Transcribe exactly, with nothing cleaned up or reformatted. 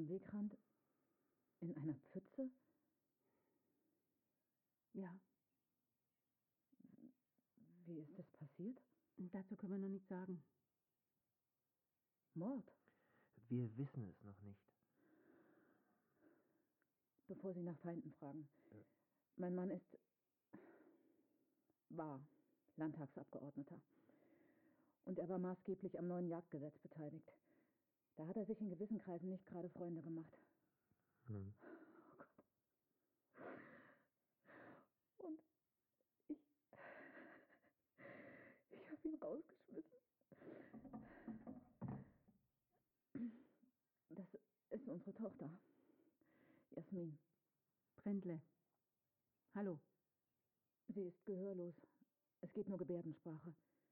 am Wegrand? In einer Pfütze? Ja. Wie ist das passiert? Dazu können wir noch nichts sagen. Mord? Wir wissen es noch nicht. Bevor Sie nach Feinden fragen. Äh. Mein Mann ist... war Landtagsabgeordneter. Und er war maßgeblich am neuen Jagdgesetz beteiligt. Da hat er sich in gewissen Kreisen nicht gerade Freunde gemacht. Hm. Oh Gott. Und ich... Ich habe ihn rausgeschmissen. Das ist unsere Tochter. Jasmin. Brendle. Hallo. Sie ist gehörlos. Es geht nur Gebärdensprache.